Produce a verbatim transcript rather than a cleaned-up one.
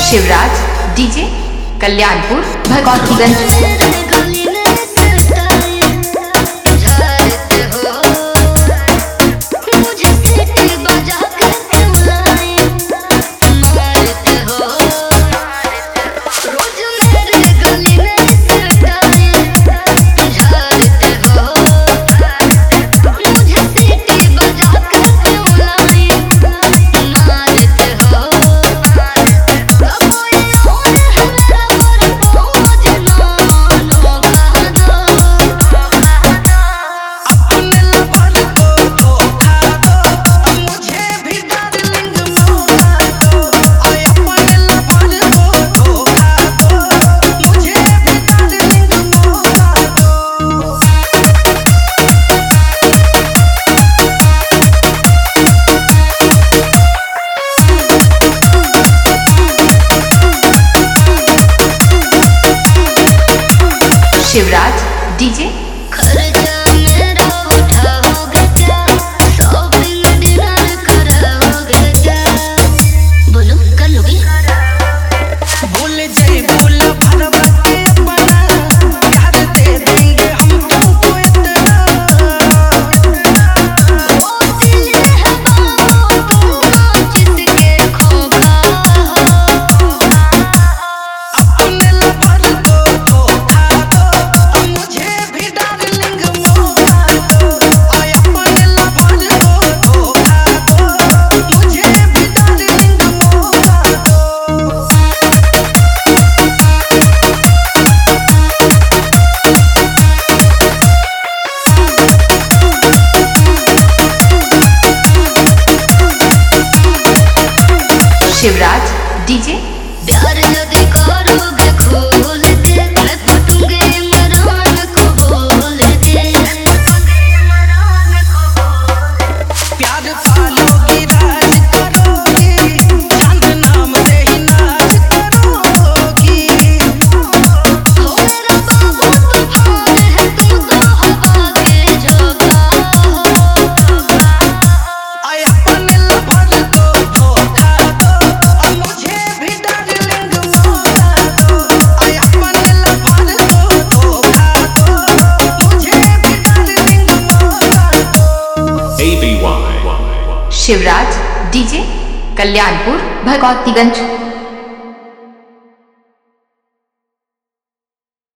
Shivraj DJ Kalyanpur Bhagwatiganj. Shivraj DJ खर्चा मेरा उठाओगे क्या, शॉपिंग डिनर कराओगे क्या, बोलो कर लोगे। बोल जाए बोला भरवा के अपना, प्यार दे देंगे हम तुमको इतना। वो दिल है बाबू तुम जिसके खोखा हो, अपने लवर को धोखा दो, मुझे भी डार्लिंग मौका दो। आय अपने लवर को धोखा दो, मुझे भी डार्लिंग मौका दो। शिवराज डीजे प्यार यदि करोगे खोल के, मैं फटूंगे इमरान को बोल के। प्यार पालोगी राज करोगी, चांद नाम से ही नाच करोगी। हो मेरा बाबू तूफान है, तू तो हवा के झोंका हो। आय अपने लवर को धोखा दो, और मुझे भी डार्लिंग मौका दो। आय अपने लवर को धोखा दो, मुझे भी डार्लिंग मौका दो। A B Y Shivraj DJ Kalyanpur Bhagwatiganj.